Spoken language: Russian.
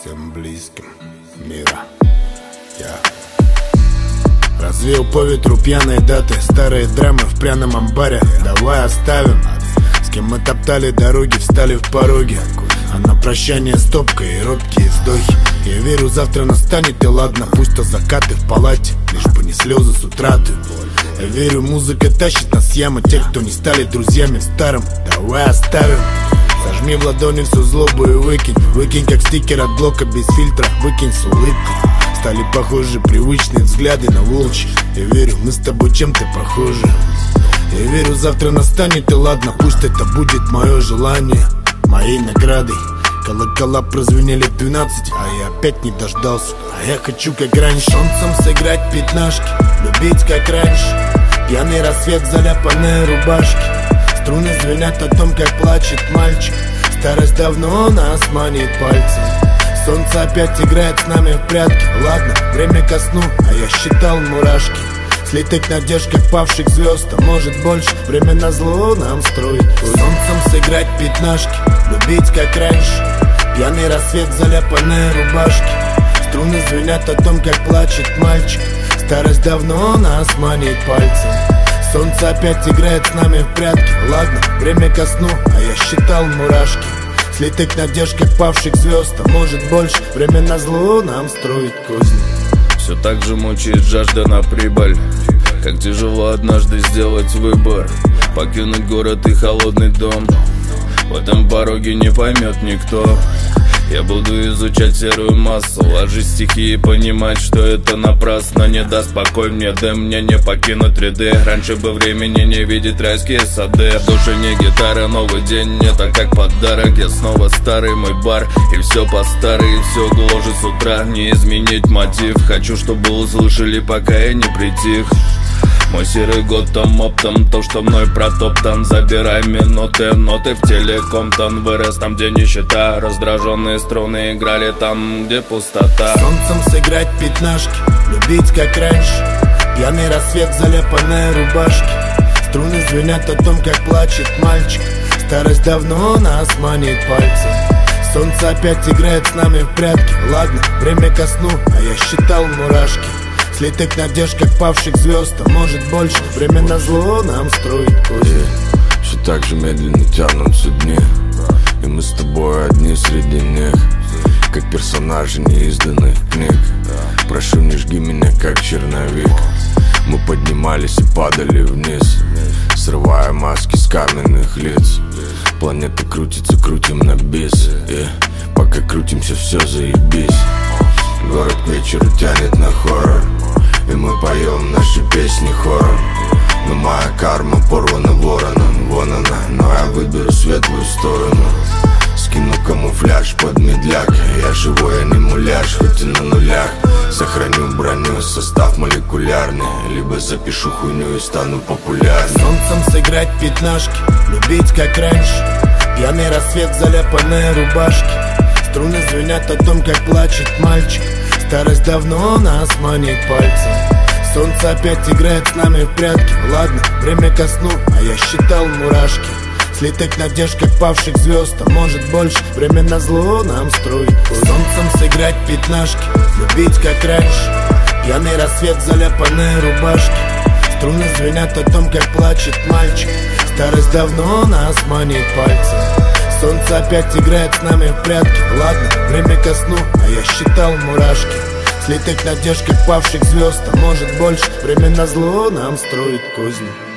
всем близким мира. Я развеял по ветру пьяные даты, старые драмы в пряном амбаре. Давай оставим, с кем мы топтали дороги, встали в пороге. А на прощание стопка и робкие вздохи. Я верю, завтра настанет, и ладно, пусть то закаты в палате, лишь бы не слезы с утраты. Я верю, музыка тащит нас с ямы тех, кто не стали друзьями в старом. Давай оставим. Сожми в ладони всю злобу и выкинь. Выкинь как стикер от блока без фильтра, выкинь с улыбкой. Стали похожи привычные взгляды на волчьи. Я верю, мы с тобой чем-то похожи. Я верю, завтра настанет, и ладно, пусть это будет мое желание. Моей наградой колокола прозвенели в 12, а я опять не дождался. А я хочу как раньше солнцем сыграть пятнашки, любить как раньше. Пьяный рассвет, заляпанные рубашки. Струны звенят о том, как плачет мальчик. Старость давно нас манит пальцем. Солнце опять играет с нами в прятки. Ладно, время ко сну, а я считал мурашки. Слетать надежд, как павших звезд, а может больше. Время назло нам строить. Солнцем сыграть пятнашки, любить как раньше. Пьяный рассвет, заляпанные рубашки. Струны звенят о том, как плачет мальчик. Старость давно нас манит пальцем. Солнце опять играет с нами в прятки. Ладно, время ко сну, а я считал мурашки. Слетать надежд, как павших звезд, а может больше. Время назло нам строить козни. Все так же мучает жажда на прибыль. Как тяжело однажды сделать выбор, покинуть город и холодный дом. В этом пороге не поймет никто. Я буду изучать серую массу, ложить стихи и понимать, что это напрасно. Не даст покой мне дым, мне не покинуть ряды. Раньше бы времени не видеть райские сады. В душе не гитара, новый день, это как подарок. Я снова старый, мой бар, и все по старой, и все гложет с утра. Не изменить мотив, хочу, чтобы услышали, пока я не притих. Мой серый год там оптом, то, что мной протоптан. Забирай минуты, ноты в телекомтон. Вырос там, где нищета, раздраженные струны играли там, где пустота. Солнцем сыграть пятнашки, любить как раньше. Пьяный рассвет, заляпанные рубашки. Струны звенят о том, как плачет мальчик. Старость давно нас манит пальцем. Солнце опять играет с нами в прятки. Ладно, время ко сну, а я считал мурашки. Слетать надежд, как павших звезд, а может больше. Время назло нам строить козни. Все так же медленно тянутся дни, и мы с тобой одни среди них, как персонажи неизданных книг. Прошу, не жги меня, как черновик. Мы поднимались и падали вниз, срывая маски с каменных лиц. Планета крутится, крутим на бис, и пока крутимся, все заебись. Город к вечеру тянет на хоррор, и мы поем наши песни хором. Но моя карма порвана вороном, вон она, но я выберу светлую сторону. Скину камуфляж под медляк, я живой, а не муляж, хоть и на нулях. Сохраню броню, состав молекулярный, либо запишу хуйню и стану популярным. Солнцем сыграть пятнашки, любить как раньше. Пьяный рассвет, заляпанные рубашки. Струны звенят о том, как плачет мальчик. Старость давно нас манит пальцем. Солнце опять играет с нами в прятки. Ладно, время ко сну, а я считал мурашки. Слетать надежд, как павших звезд, а может больше. Время назло нам строить. Солнцем сыграть пятнашки, любить как раньше. Пьяный рассвет, заляпанные рубашки. Струны звенят о том, как плачет мальчик. Старость давно нас манит пальцем. Солнце опять играет с нами в прятки. Ладно, время ко сну, а я считал мурашки. Слетать надежд, как павших звезд, а может больше. Время назло нам строить козни.